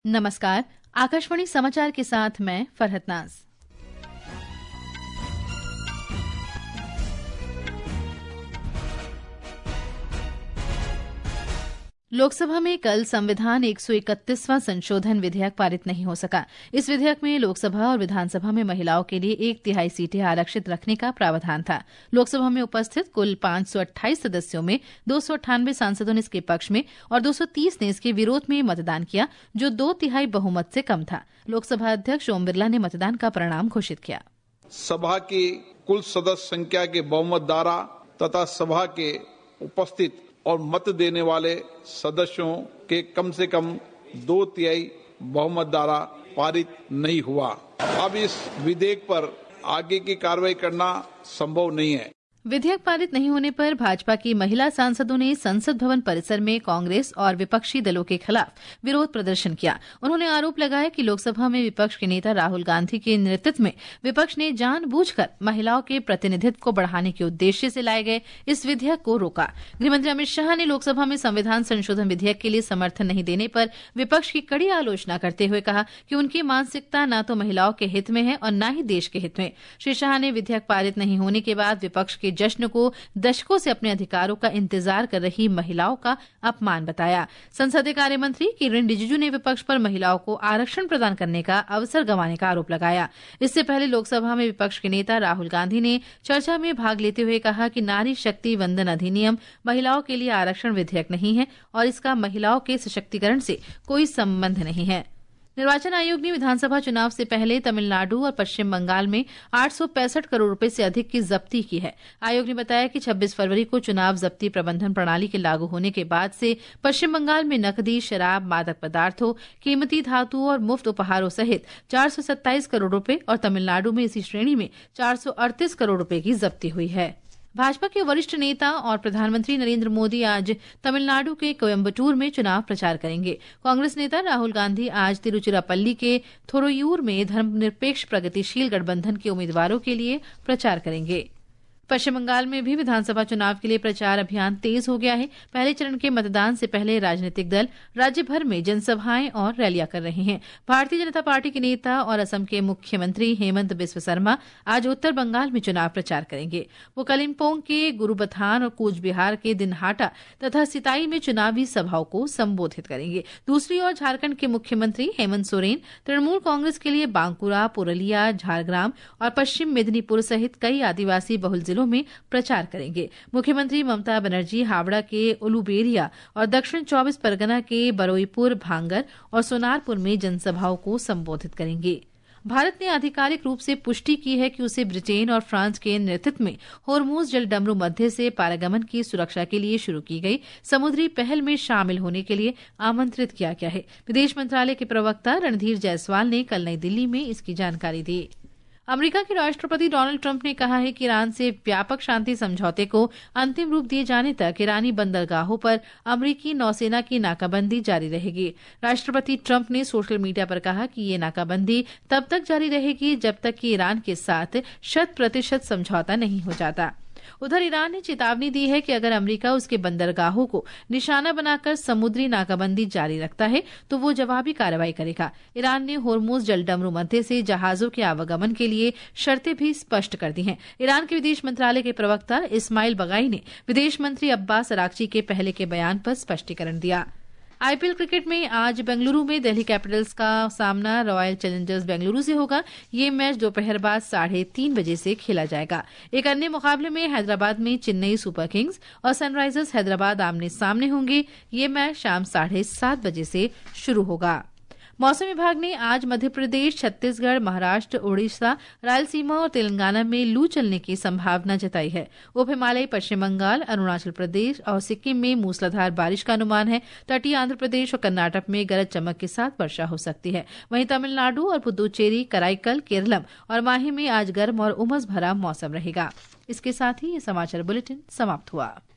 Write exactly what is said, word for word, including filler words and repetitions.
नमस्कार, आकाशवाणी समाचार के साथ मैं फरहत नाज। लोकसभा में कल संविधान एक सौ इकतीसवां संशोधन विधेयक पारित नहीं हो सका। इस विधेयक में लोकसभा और विधानसभा में महिलाओं के लिए एक तिहाई सीटें आरक्षित रखने का प्रावधान था। लोकसभा में उपस्थित कुल पांच सौ अट्ठाईस सदस्यों में दो सौ अट्ठानवे सांसदों ने इसके पक्ष में और दो सौ तीस ने इसके विरोध में मतदान किया, जो दो तिहाई बहुमत से कम था। लोकसभा अध्यक्ष ओम बिरला ने मतदान का परिणाम घोषित किया। सभा की कुल सदस्य संख्या के बहुमत द्वारा तथा सभा के उपस्थित और मत देने वाले सदस्यों के कम से कम दो तिहाई बहुमत द्वारा पारित नहीं हुआ। अब इस विधेयक पर आगे की कार्रवाई करना संभव नहीं है। विधेयक पारित नहीं होने पर भाजपा की महिला सांसदों ने संसद भवन परिसर में कांग्रेस और विपक्षी दलों के खिलाफ विरोध प्रदर्शन किया। उन्होंने आरोप लगाया कि लोकसभा में विपक्ष के नेता राहुल गांधी के नेतृत्व में विपक्ष ने जानबूझकर महिलाओं के प्रतिनिधित्व को बढ़ाने के उद्देश्य से लाए गए इस विधेयक को रोका। गृहमंत्री अमित शाह ने लोकसभा में संविधान संशोधन विधेयक के लिए समर्थन नहीं देने पर विपक्ष की कड़ी आलोचना करते हुए कहा कि उनकी मानसिकता न तो महिलाओं के हित में है और न ही देश के हित में। श्री शाह ने विधेयक पारित नहीं होने के बाद विपक्ष के जश्न को दशकों से अपने अधिकारों का इंतजार कर रही महिलाओं का अपमान बताया। संसदीय कार्य मंत्री किरेन रिजिजू ने विपक्ष पर महिलाओं को आरक्षण प्रदान करने का अवसर गंवाने का आरोप लगाया। इससे पहले लोकसभा में विपक्ष के नेता राहुल गांधी ने चर्चा में भाग लेते हुए कहा कि नारी शक्ति वंदन अधिनियम महिलाओं के लिए आरक्षण विधेयक नहीं है और इसका महिलाओं के सशक्तिकरण से कोई संबंध नहीं है। निर्वाचन आयोग ने विधानसभा चुनाव से पहले तमिलनाडु और पश्चिम बंगाल में आठ सौ पैंसठ करोड़ रुपए से अधिक की जब्ती की है। आयोग ने बताया कि छब्बीस फरवरी को चुनाव जब्ती प्रबंधन प्रणाली के लागू होने के बाद से पश्चिम बंगाल में नकदी, शराब, मादक पदार्थों, कीमती धातुओं और मुफ्त उपहारों सहित चार सौ सत्ताईस करोड़ रुपए और तमिलनाडु में इसी श्रेणी में चार सौ अड़तीस करोड़ रुपए की जब्ती हुई है। भाजपा के वरिष्ठ नेता और प्रधानमंत्री नरेंद्र मोदी आज तमिलनाडु के कोयम्बटूर में चुनाव प्रचार करेंगे। कांग्रेस नेता राहुल गांधी आज तिरुचिरापल्ली के थोरयूर में धर्मनिरपेक्ष प्रगतिशील गठबंधन के उम्मीदवारों के लिए प्रचार करेंगे। पश्चिम बंगाल में भी विधानसभा चुनाव के लिए प्रचार अभियान तेज हो गया है। पहले चरण के मतदान से पहले राजनीतिक दल राज्य भर में जनसभाएं और रैलियां कर रहे हैं। भारतीय जनता पार्टी के नेता और असम के मुख्यमंत्री हेमंत बिस्व शर्मा आज उत्तर बंगाल में चुनाव प्रचार करेंगे। वो कलिम्पोंग के गुरुबथान और कूच बिहार के दिनहाटा तथा सिताई में चुनावी सभाओं को संबोधित करेंगे। दूसरी ओर झारखंड के मुख्यमंत्री हेमंत सोरेन तृणमूल कांग्रेस के लिए बांकुरा, पुरुलिया, झारग्राम और पश्चिम मेदिनीपुर सहित कई आदिवासी बहुल जिलों में प्रचार करेंगे। मुख्यमंत्री ममता बनर्जी हावड़ा के उलुबेरिया और दक्षिण चौबीस परगना के बरुईपुर, भांगर और सोनारपुर में जनसभाओं को संबोधित करेंगे। भारत ने आधिकारिक रूप से पुष्टि की है कि उसे ब्रिटेन और फ्रांस के नेतृत्व में होर्मुज जलडमरू मध्य से पारगमन की सुरक्षा के लिए शुरू की गई समुद्री पहल में शामिल होने के लिए आमंत्रित किया गया है। विदेश मंत्रालय के प्रवक्ता रणधीर जायसवाल ने कल नई दिल्ली में इसकी जानकारी दी। अमेरिका के राष्ट्रपति डोनाल्ड ट्रंप ने कहा है कि ईरान से व्यापक शांति समझौते को अंतिम रूप दिए जाने तक ईरानी बंदरगाहों पर अमेरिकी नौसेना की नाकाबंदी जारी रहेगी। राष्ट्रपति ट्रंप ने सोशल मीडिया पर कहा कि ये नाकाबंदी तब तक जारी रहेगी जब तक कि ईरान के साथ शत प्रतिशत समझौता नहीं हो जाता। उधर ईरान ने चेतावनी दी है कि अगर अमेरिका उसके बंदरगाहों को निशाना बनाकर समुद्री नाकाबंदी जारी रखता है तो वो जवाबी कार्रवाई करेगा। ईरान ने होर्मुज जलडमरू मध्य से जहाजों के आवागमन के लिए शर्तें भी स्पष्ट कर दी हैं। ईरान के विदेश मंत्रालय के प्रवक्ता इस्माइल बगाई ने विदेश मंत्री अब्बास अराक्ची के पहले के बयान पर स्पष्टीकरण दिया। आईपीएल क्रिकेट में आज बेंगलुरु में दिल्ली कैपिटल्स का सामना रॉयल चैलेंजर्स बेंगलुरु से होगा। ये मैच दोपहर बाद साढ़े तीन बजे से खेला जाएगा। एक अन्य मुकाबले में हैदराबाद में चेन्नई सुपर किंग्स और सनराइजर्स हैदराबाद आमने सामने होंगे। ये मैच शाम साढ़े सात बजे से शुरू होगा। मौसम विभाग ने आज मध्य प्रदेश, छत्तीसगढ़, महाराष्ट्र, उड़ीसा, रायलसीमा और तेलंगाना में लू चलने की संभावना जताई है। उप हिमालयी पश्चिम बंगाल, अरुणाचल प्रदेश और सिक्किम में मूसलाधार बारिश का अनुमान है। तटीय आंध्र प्रदेश और कर्नाटक में गरज चमक के साथ वर्षा हो सकती है। वहीं तमिलनाडु और पुदुचेरी, कराईकल, केरलम और माही में आज गर्म और उमस भरा मौसम रहेगा। इसके साथ ही ये समाचार बुलेटिन समाप्त हुआ।